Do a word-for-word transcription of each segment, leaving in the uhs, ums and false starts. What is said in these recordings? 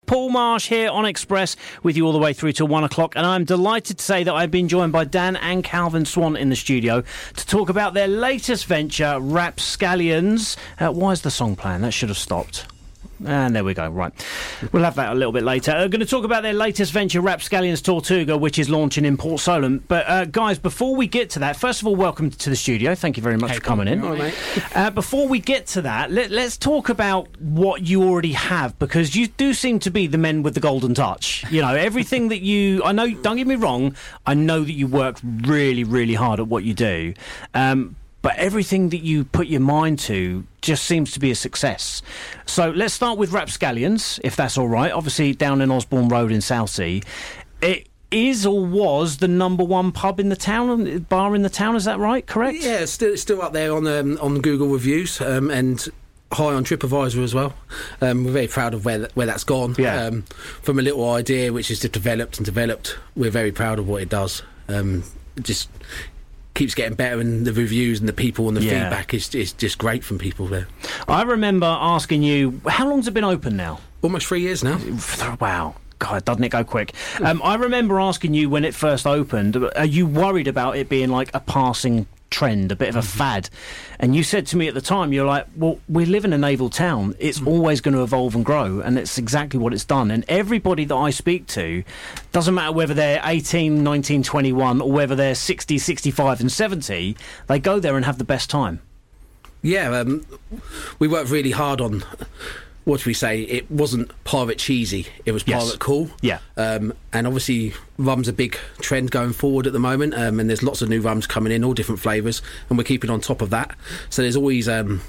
Paul Marsh here on Express with you all the way through to one o'clock, and I'm delighted to say that I've been joined by Dan and Calvin Swan in the studio to talk about their latest venture, Rapscallions. Uh, why is the song playing? That should have stopped. And there we go, right. We'll have that a little bit later. We're going to talk about their latest venture, Rapscallions Tortuga, which is launching in Port Solent. But, uh, guys, before we get to that, first of all, welcome to the studio. Thank you very much hey, for coming in. Right, uh, before we get to that, let, let's talk about what you already have, because you do seem to be the men with the golden touch. You know, everything that you... I know, don't get me wrong, I know that you work really, really hard at what you do. Um... But everything that you put your mind to just seems to be a success. So let's start with Rapscallions, if that's all right. Obviously, down in Osborne Road in Southsea. It is or was the number one pub in the town, bar in the town, is that right? Correct? Yeah, it's still, it's still up there on um, on Google reviews um, and high on TripAdvisor as well. Um, we're very proud of where th- where that's gone. Yeah. Um, from a little idea which is just developed and developed, we're very proud of what it does. Um, just... keeps getting better, and the reviews and the people and the yeah. feedback is, is just great from people there. I remember asking you, how long's it been open now? Almost three years now. Wow. God, doesn't it go quick? Um, I remember asking you when it first opened, are you worried about it being like a passing trend, a bit of a fad? And you said to me at the time, you're like, well, we live in a naval town, it's always going to evolve and grow, and it's exactly what it's done. And everybody that I speak to, doesn't matter whether they're eighteen, nineteen, twenty-one, or whether they're sixty, sixty-five and seventy, they go there and have the best time. Yeah, um, we worked really hard on, what do we say, it wasn't pirate cheesy, it was pirate yes. cool. Yeah. Um, and obviously rum's a big trend going forward at the moment, um, and there's lots of new rums coming in, all different flavours, and we're keeping on top of that. So there's always um,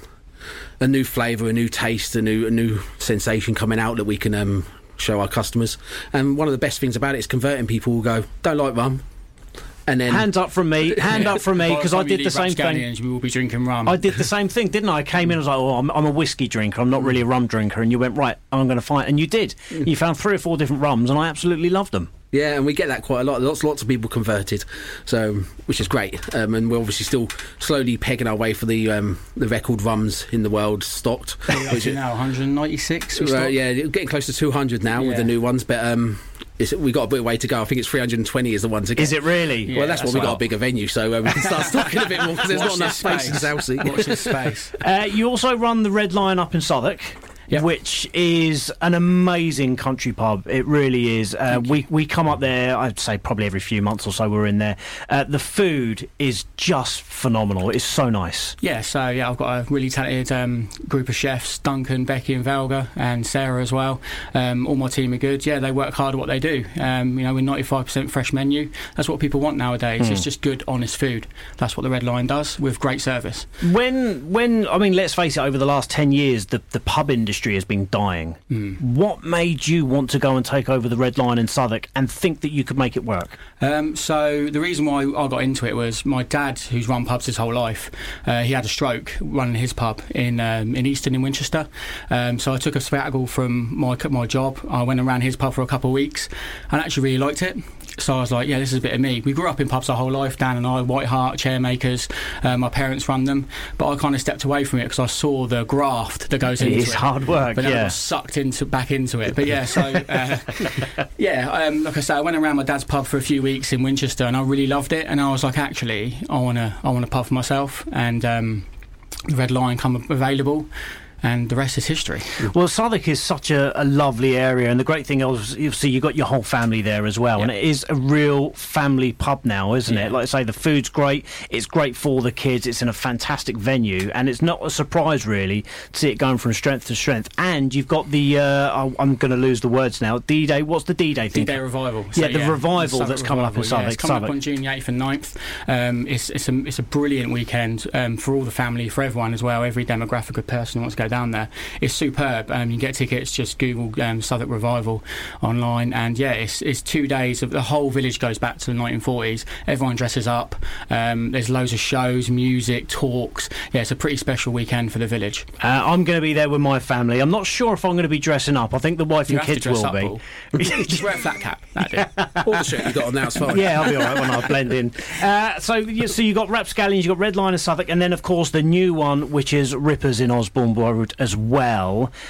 a new flavour, a new taste, a new a new sensation coming out that we can um, show our customers. And one of the best things about it is converting people who go, don't like rum. And then hand up from me, hand up from me, because I did the same thing. We will be drinking rum. I did the same thing, didn't I? I came in, I was like, oh, I'm, I'm a whiskey drinker, I'm not really a rum drinker. And you went, right, I'm going to find, and you did. You found three or four different rums, and I absolutely loved them. Yeah, and we get that quite a lot. Lots, lots of people converted, so which is great. Um, and we're obviously still slowly pegging our way for the um, the record rums in the world stocked. Which is now one hundred ninety-six. Uh, yeah, getting close to two hundred now yeah. with the new ones, but. Um, It's, we got a bit of way to go. I think it's three hundred twenty is the one to get. Is it really? Yeah, well, that's, that's what we got a bigger venue, so uh, we can start stocking a bit more because there's not enough space in Southsea. Watch this space. Uh, you also run the Red Lion up in Southwark. Yep. Which is an amazing country pub. It really is. Uh, we we come up there, I'd say probably every few months or so we're in there. Uh, the food is just phenomenal. It's so nice. Yeah, so yeah, I've got a really talented um, group of chefs, Duncan, Becky and Valga, and Sarah as well. Um, all my team are good. Yeah, they work hard at what they do. Um, you know, we're ninety-five percent fresh menu. That's what people want nowadays. Mm. It's just good, honest food. That's what the Red Lion does with great service. When, when I mean, let's face it, over the last ten years, the, the pub industry has been dying. Mm. What made you want to go and take over the Red Lion in Southwark and think that you could make it work? Um, so the reason why I got into it was my dad, who's run pubs his whole life, uh, he had a stroke running his pub in um, in Easton in Winchester. Um, so I took a sabbatical from my my job. I went and ran his pub for a couple of weeks and actually really liked it. So I was like, yeah, this is a bit of me. We grew up in pubs our whole life, Dan and I, White Hart, Chairmakers. Uh, my parents run them. But I kind of stepped away from it because I saw the graft that goes into it. It's hard work, but then yeah. I got sucked into, back into it. But yeah, so, uh, yeah, um, like I said, I went around my dad's pub for a few weeks in Winchester and I really loved it. And I was like, actually, I want to I want to pub for myself. And um, the Red Lion come available. And the rest is history. Well, Southwark is such a, a lovely area, and the great thing is, you see, you've got your whole family there as well, yeah. and it is a real family pub now, isn't yeah. it? Like I say, the food's great, it's great for the kids, it's in a fantastic venue, and it's not a surprise, really, to see it going from strength to strength. And you've got the, uh, I'm going to lose the words now, D-Day, what's the D-Day thing? D-Day Revival. So, yeah, the yeah, revival the that's coming revival, up in Southwark. Yeah, it's coming Southwark. up on June the eighth and ninth. Um, it's, it's, a, it's a brilliant weekend um, for all the family, for everyone as well, every demographic of person who wants to go down there. It's superb. Um, you get tickets, just Google um, Southwark Revival online, and yeah, it's it's two days of the whole village goes back to the nineteen forties. Everyone dresses up. Um, there's loads of shows, music, talks. Yeah, it's a pretty special weekend for the village. Uh, I'm going to be there with my family. I'm not sure if I'm going to be dressing up. I think the wife you and kids will up, be. Just wear a flat cap. That'd do. All the shit you got on now is fine. Yeah, I'll be all right when I blend in. Uh, so, you, so you got Rapscallions, you got Red Lion in Southwark, and then of course the new one, which is Rippers in Osborne Road as well.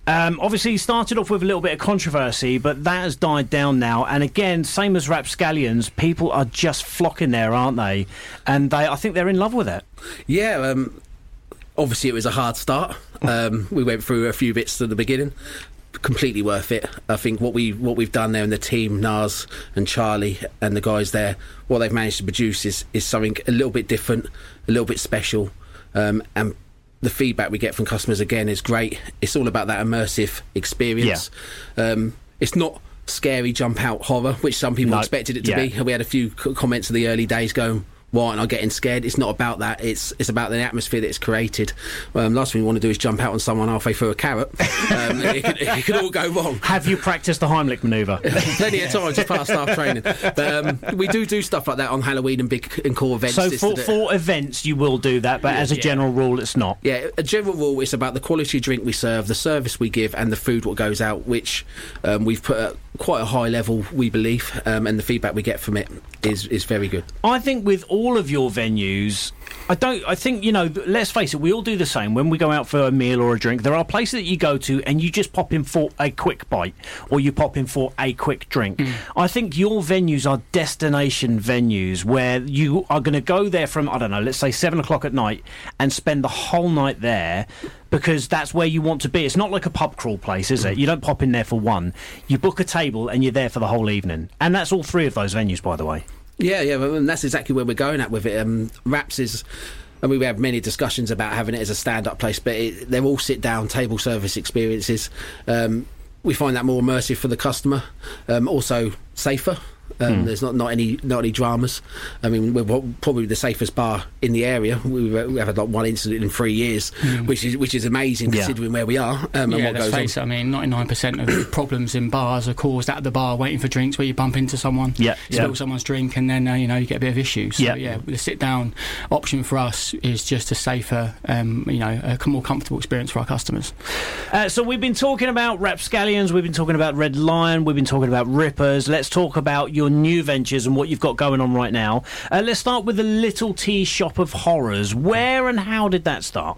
Um, obviously, you started off with a little bit of controversy, but that has died down now. And again, same as Rapscallions, people are just flocking there, aren't they? And they, I think they're in love with it. Yeah, um, obviously it was a hard start. Um, we went through a few bits at the beginning. Completely worth it. I think what we what we've done there in the team, Nars and Charlie and the guys there, what they've managed to produce is is something a little bit different, a little bit special, um, and the feedback we get from customers again is great. It's all about that immersive experience. Yeah. Um, it's not scary jump out horror, which some people no. expected it to yeah. be. We had a few c- comments in the early days going, why aren't I getting scared? It's not about that. It's it's about the atmosphere that it's created. Um, last thing you want to do is jump out on someone halfway through a carrot. Um, it, could, it could all go wrong. Have you practiced the Heimlich manoeuvre? Plenty of times, just part of staff training. But um, we do do stuff like that on Halloween and big and core events. So for, for events you will do that, but yeah, as a yeah. general rule it's not. Yeah, a general rule, it's about the quality of drink we serve, the service we give, and the food what goes out, which um, we've put at quite a high level, we believe, um, and the feedback we get from it is is very good. I think with all of your venues, I don't. I think, you know, let's face it, we all do the same. When we go out for a meal or a drink, there are places that you go to and you just pop in for a quick bite or you pop in for a quick drink. Mm. I think your venues are destination venues where you are going to go there from, I don't know, let's say seven o'clock at night and spend the whole night there, because that's where you want to be. It's not like a pub crawl place, is it? You don't pop in there for one. You book a table and you're there for the whole evening. And that's all three of those venues, by the way. Yeah, yeah, and that's exactly where we're going at with it. Um, Raps is, I mean, we have many discussions about having it as a stand-up place, but it, they're all sit-down table service experiences. Um, we find that more immersive for the customer, um, also safer. Um, mm. There's not, not any not any dramas. I mean, we're probably the safest bar in the area. We, we have had like one incident in three years, mm. which is which is amazing, yeah. considering where we are. Um, yeah, and what let's goes face on. it. I mean, ninety-nine percent of problems in bars are caused at the bar, waiting for drinks, where you bump into someone, yeah, spill yeah. someone's drink, and then uh, you know you get a bit of issues. So, yeah. yeah, the sit-down option for us is just a safer, um, you know, a more comfortable experience for our customers. Uh, so we've been talking about Rapscallions, we've been talking about Red Lion, we've been talking about Rippers. Let's talk about your new ventures and what you've got going on right now. Uh, let's start with the Little Tea Shop of Horrors. Where and how did that start?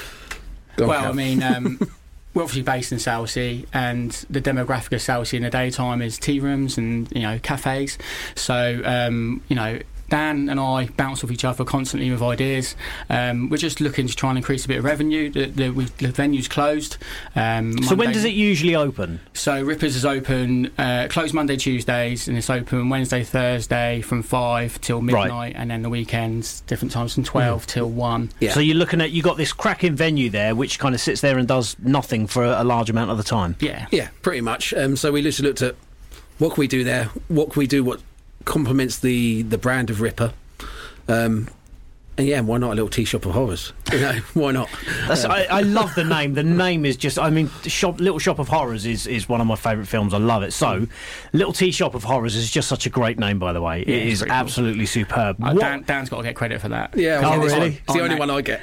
Well, I mean, um, we're obviously based in Southsea, and the demographic of Southsea in the daytime is tea rooms and, you know, cafes. So, um, you know, Dan and I bounce off each other constantly with ideas. Um, we're just looking to try and increase a bit of revenue. The, the, we, the venue's closed. Um, so Monday, when does it usually open? So Rippers is open, uh, closed Monday, Tuesdays, and it's open Wednesday, Thursday from five till midnight, right. and then the weekends, different times from twelve mm. till one. Yeah. So you're looking at, you got this cracking venue there, which kind of sits there and does nothing for a, a large amount of the time. Yeah, yeah, pretty much. Um, so we literally looked at what can we do there, what can we do, what complements the the brand of Ripper, um, and yeah, why not a Little Tea Shop of Horrors? You know, why not? That's, I, I love the name. The name is just, I mean, shop, Little Shop of Horrors is, is one of my favourite films. I love it. So, Little Tea Shop of Horrors is just such a great name, by the way. Yeah, it is absolutely cool. Superb. Uh, Dan, Dan's got to get credit for that. Yeah, oh, well, really? It's, it's the only one I get.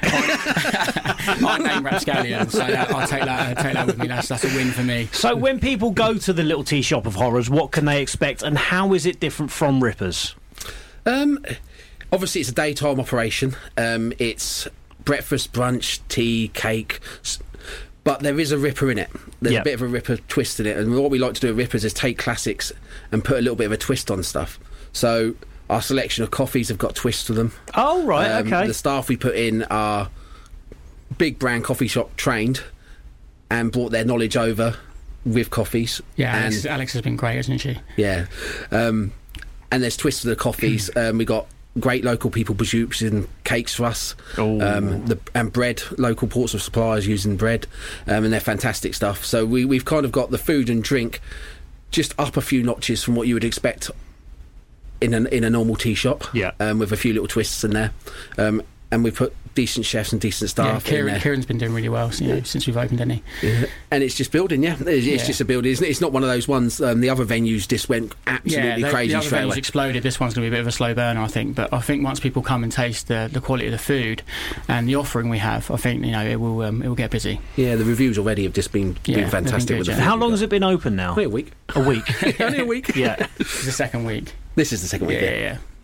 I name Rapscallions, so that, I'll take that. I'll take that with me. That's that's a win for me. So, when people go to the Little Tea Shop of Horrors, what can they expect, and how is it different from Rippers? Um. Obviously, it's a daytime operation. Um, it's breakfast, brunch, tea, cake, but there is a Ripper in it. There's yep. a bit of a Ripper twist in it, and what we like to do at Rippers is take classics and put a little bit of a twist on stuff. So our selection of coffees have got twists to them. Oh, right, um, okay. The staff we put in are big brand coffee shop trained and brought their knowledge over with coffees. Yeah, and Alex, Alex has been great, hasn't she? Yeah. Um, and there's twists to the coffees. um, we got great local people producing cakes for us, um, the, and bread, local ports of suppliers using bread, um, and they're fantastic stuff. So we, we've kind of got the food and drink just up a few notches from what you would expect in a, in a normal tea shop, yeah. um, with a few little twists in there. Um, and we put decent chefs and decent staff. Yeah, Kieran, in there. Kieran's been doing really well, you know, since we've opened, hasn't he? Yeah. And it's just building, yeah. It's, it's yeah. just a building, isn't it? It's not one of those ones. Um, the other venues just went absolutely yeah, they, crazy the other straight venues away. Exploded. This one's going to be a bit of a slow burner, I think. But I think once people come and taste the, the quality of the food and the offering we have, I think, you know, it will um, it will get busy. Yeah, the reviews already have just been, yeah, been fantastic. Been good, with yeah. the food. How long has it been open now? Only a week. A week. Only a week. Yeah. It's the second week. This is the second week. Yeah, yeah. yeah.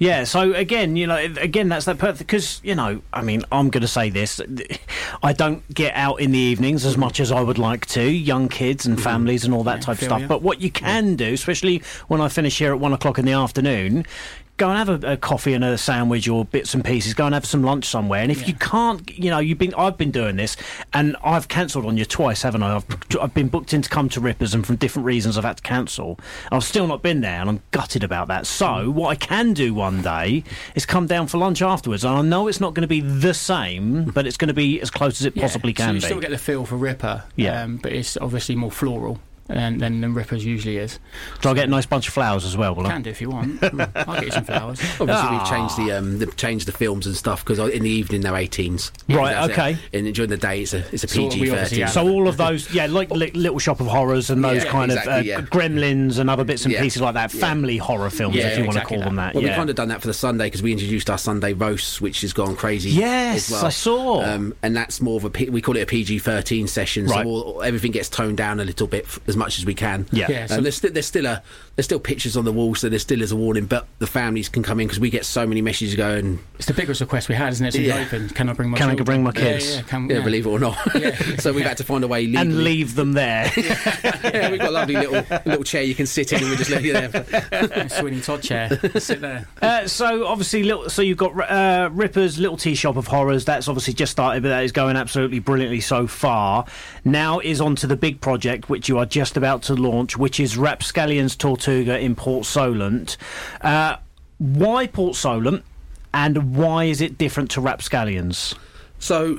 Yeah, so again, you know, again, that's that perfect, because, you know, I mean, I'm going to say this, I don't get out in the evenings as much as I would like to, young kids and families and all that Yeah, type of feel stuff, you. but what you can do, especially when I finish here at one o'clock in the afternoon, go and have a, a coffee and a sandwich or bits and pieces, go and have some lunch somewhere, and if Yeah. you can't, you know, you've been, I've been doing this, and I've cancelled on you twice, haven't I? I've, I've been booked in to come to Rippers, and from different reasons I've had to cancel. I've still not been there, and I'm gutted about that. So what I can do one day is come down for lunch afterwards, and I know it's not going to be the same, but it's going to be as close as it Yeah, possibly so can you be. still get the feel for Ripper, Yeah. um, but it's obviously more floral than, than, than Rippers usually is. Do I get a nice bunch of flowers as well? Will I? Can do if you want. I'll get you some flowers. Obviously, Ah. we've changed the um, the changed the films and stuff because in the evening they're eighteens. Right, That's it. okay. And during the day it's a it's a So we P G obviously thirteen. have- So all of those, yeah, like li- Little Shop of Horrors and those Yeah, kind exactly, of uh, yeah. Gremlins and other bits and Yeah. pieces like that, Yeah. family horror films, Yeah, if you want to exactly call them that. Well, yeah. we've kind of done that for the Sunday because we introduced our Sunday roasts, which has gone crazy. Yes, as well. I saw. Um, and that's more of a P- we call it a P G thirteen session, Right. so all, everything gets toned down a little bit f- as much as we can. Yeah. Yeah, so- Um, there's, sti- there's still a there's still pictures on the wall, so there still is a warning, but the families can come in because we get so many messages going. It's the biggest request we had, isn't it? Since Yeah. it opened. Can I bring my Can I children? bring my Yeah, kids? Yeah, can, Yeah, yeah. believe it or not. So we've had to find a way legally. and leave them there. Yeah, we've got a lovely little little chair you can sit in, and we just leave you there. Sweeney Todd chair. Sit there. Uh, so obviously, little, so you've got uh, Rippers, Little Tea Shop of Horrors. That's obviously just started, but that is going absolutely brilliantly so far. Now is on to the big project, which you are just about to launch, which is Rapscallions Tortuga in Port Solent. Uh, why Port Solent, and why is it different to Rapscallions? So,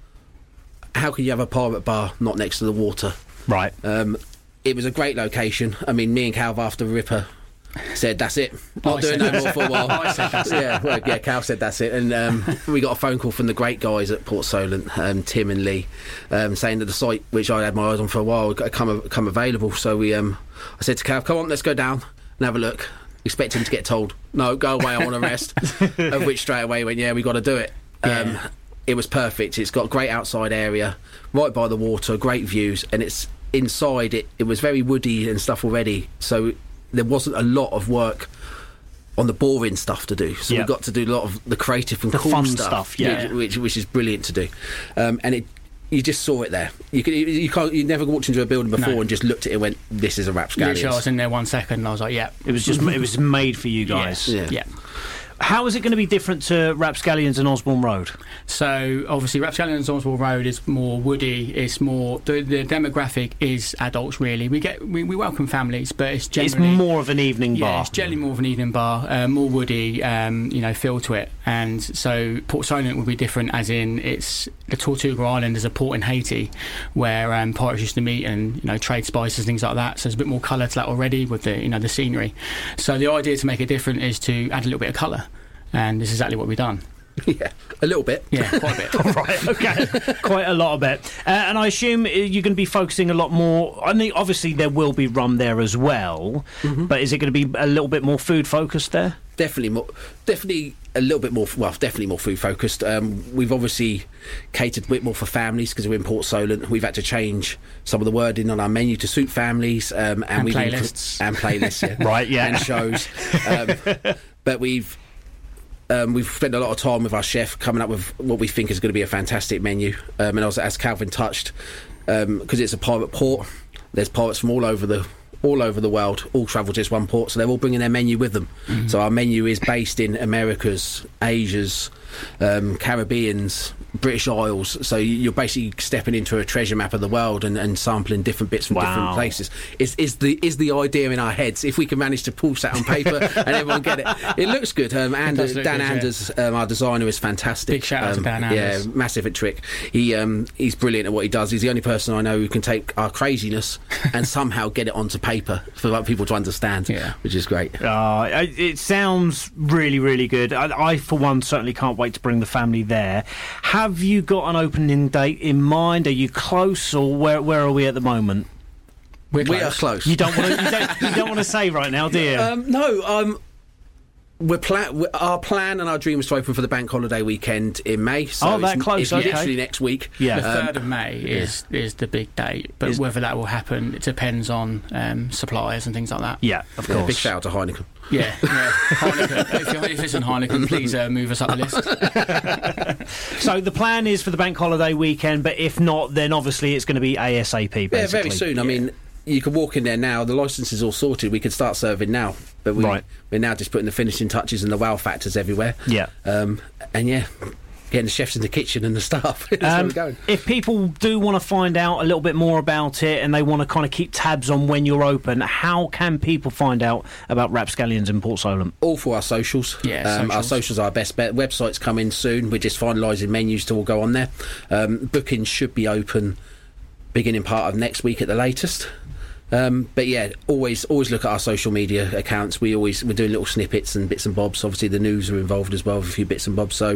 how can you have a pirate bar not next to the water? Right. Um, it was a great location. I mean, me and Calv after Ripper said that's it. Not I doing said no more for a while. I said that's it. Yeah, well, yeah. Cal said that's it, and um, we got a phone call from the great guys at Port Solent, um, Tim and Lee, um, saying that the site, which I had my eyes on for a while, had come come available. So we, um, I said to Cal, "Come on, let's go down and have a look." Expect him to get told, "No, go away. I want to rest." Of which straight away he went, "Yeah, we got to do it." Um, Yeah. It was perfect. It's got a great outside area, right by the water, great views, and it's inside. It it was very woody and stuff already, so there wasn't a lot of work on the boring stuff to do. So Yeah. we got to do a lot of the creative and The cool fun stuff, stuff, yeah. which, which which is brilliant to do. Um, and it you just saw it there. You could, you can't you never walked into a building before No. and just looked at it and went, "This is a Literally, I was Rapscallions." in there one second and I was like, yeah. It was just it was made for you guys. Yeah. Yeah. How is it going to be different to Rapscallions and Osborne Road? So obviously, Rapscallions Oswald Road is more woody. It's more the, the demographic is adults. Really, we get we, we welcome families, but it's generally It's more of an evening yeah, bar. it's generally more of an evening bar, uh, more woody, um, you know, feel to it. And so Port Solent will be different, as in it's the Tortuga Island is a port in Haiti where um, pirates used to meet and you know trade spices, things like that. So there's a bit more colour to that already with the you know the scenery. So the idea to make it different is to add a little bit of colour, and this is exactly what we've done. Yeah, a little bit. Yeah, quite a bit. Right, okay. Quite a lot of it. Uh, and I assume uh, you're going to be focusing a lot more. I mean, obviously, there will be rum there as well, but is it going to be a little bit more food focused there? Definitely more, definitely a little bit more. Well, definitely more food focused. Um, we've obviously catered a bit more for families because we're in Port Solent. We've had to change some of the wording on our menu to suit families um, and, And we've playlists. and playlists, yeah. Right, yeah. and shows. Um, but we've. Um, we've spent a lot of time with our chef coming up with what we think is going to be a fantastic menu. Um, and as, as Calvin touched, because um, it's a pirate port, there's pirates from all over the all over the world, all travel to this one port, so they're all bringing their menu with them. Mm-hmm. So our menu is based in Americas, Asias, um, Caribbeans, British Isles. So you're basically stepping into a treasure map of the world and, and sampling different bits from Wow. different places. Is is the is the idea in our heads? If we can manage to pull that on paper and everyone get it, it looks good. Um, and does look Dan good, yeah. Anders, um, our designer, is fantastic. Big shout out to Um, Dan Anders. Yeah, massive at Trick. He um, he's brilliant at what he does. He's the only person I know who can take our craziness and somehow get it onto paper for like, people to understand. Yeah. Which is great. Uh, it it sounds really, really good. I, I, for one, certainly can't wait to bring the family there. Have you got an opening date in mind? Are you close, or where where are we at the moment? We're We close. are close. You don't want to. You don't, you don't want to say right now, do you? Um, no, um, We're pla- we our plan and our dream is to open for the bank holiday weekend in May. So oh, that it's, close, it's okay. literally next week. Yeah. The Um, third of May is yeah. is the big date, but Is- whether that will happen, it depends on um, suppliers and things like that. Yeah, of yeah, course. big shout out to Heineken. Yeah, yeah. Heineken. If you're if it's in Heineken, please uh, move us up the list. So the plan is for the bank holiday weekend, but if not, then obviously it's going to be ASAP, basically. Yeah, very soon. I mean, you could walk in there now. The licence is all sorted. We could start serving now, but we, Right. we're now just putting the finishing touches and the wow factors everywhere. Yeah. Um, and yeah, getting the chefs in the kitchen and the staff. That's where Um, we're going. if people do want to find out a little bit more about it and they want to kind of keep tabs on when you're open, how can people find out about Rapscallions in Port Solent? All for our socials. Yeah, um, our socials. socials are our best bet. Website's coming soon. We're just finalising menus to all go on there. Um, bookings should be open beginning part of next week at the latest. Um, but yeah, always always look at our social media accounts. We always we're doing little snippets and bits and bobs. Obviously, the news are involved as well with a few bits and bobs. So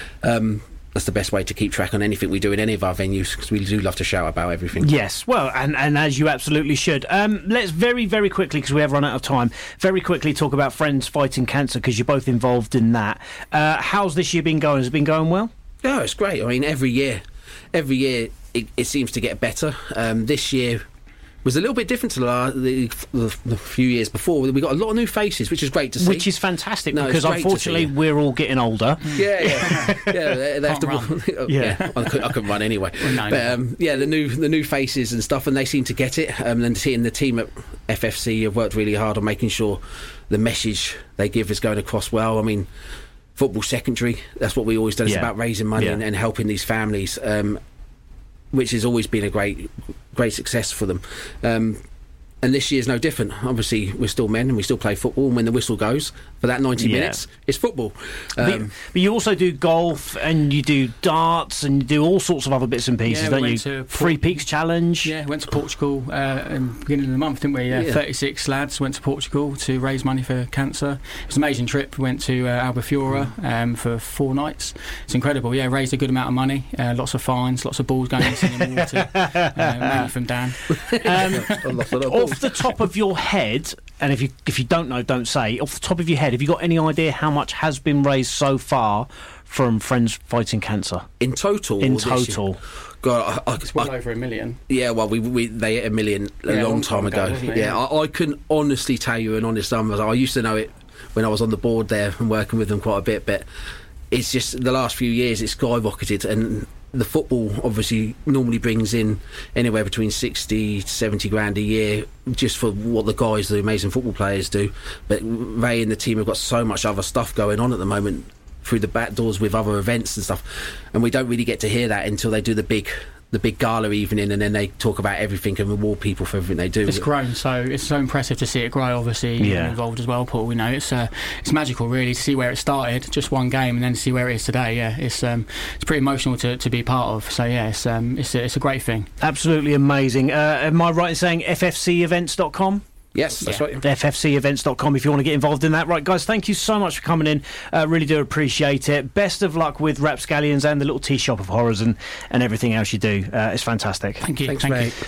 um, that's the best way to keep track on anything we do in any of our venues, because we do love to shout about everything. Yes, well, and, and as you absolutely should. Um, let's very, very quickly, because we have run out of time, very quickly talk about Friends Fighting Cancer, because you're both involved in that. Uh, how's this year been going? Has it been going well? Yeah, it's great. I mean, every year, every year it, it seems to get better. Um, this year was a little bit different to the, la- the, the, the few years before. We got a lot of new faces, which is great to see. Which is fantastic, No, it's because great to unfortunately see. we're all getting older. Yeah, yeah, yeah. They, they have to. Can't yeah, Yeah. I, could, I couldn't run anyway. Well, no, but no. um, yeah, the new the new faces and stuff, and they seem to get it. Um, and seeing the team at F F C have worked really hard on making sure the message they give is going across well. I mean, football secondary. That's what we always do. It's Yeah. about raising money Yeah. and, and helping these families, um, which has always been a great great success for them. Um, And this year's no different. Obviously, we're still men and we still play football. And when the whistle goes for that ninety Yeah. minutes, it's football. But, Um, but you also do golf and you do darts and you do all sorts of other bits and pieces, Yeah, we don't went you? to Three Port- Peaks Challenge. Yeah, went to Portugal uh, in the beginning of the month, didn't we? Yeah, Yeah. thirty-six lads went to Portugal to raise money for cancer. It was an amazing trip. We went to uh, Albufeira um, for four nights. It's incredible. Yeah, raised a good amount of money. Uh, lots of fines, lots of balls going in the water. uh, mainly from Dan. Um, a lot of balls. off the top of your head, and if you if you don't know, don't say. Off the top of your head, have you got any idea how much has been raised so far from Friends Fighting Cancer? in total, In this year- total, God, I, I, It's well I- over a million. yeah, well, we, we they hit a million a Yeah, a long, long time time ago. ago, wasn't it? yeah, Yeah. I, I couldn't honestly tell you an honest number. I used to know it when I was on the board there and working with them quite a bit, but it's just the last few years it's skyrocketed, and the football obviously normally brings in anywhere between sixty to seventy grand a year just for what the guys, the amazing football players do. But Ray and the team have got so much other stuff going on at the moment through the back doors with other events and stuff, and we don't really get to hear that until they do the big the big gala evening, and then they talk about everything and reward people for everything they do. It's grown, so it's so impressive to see it grow. Obviously, you're Yeah. involved as well, Paul. You know, it's uh, it's magical, really, to see where it started, just one game, and then to see where it is today. Yeah, it's um, it's pretty emotional to, to be part of. So yeah, it's um, it's a, it's a great thing. absolutely amazing. Uh, am I right in saying f f c events dot com? Yes, that's Yeah. right. f f c events dot com if you want to get involved in that. Right, guys, thank you so much for coming in. Uh, really do appreciate it. Best of luck with Rapscallions and the little tea shop of horrors and, and everything else you do. Uh, it's fantastic. Thank you. Thanks, Thank Ray. you.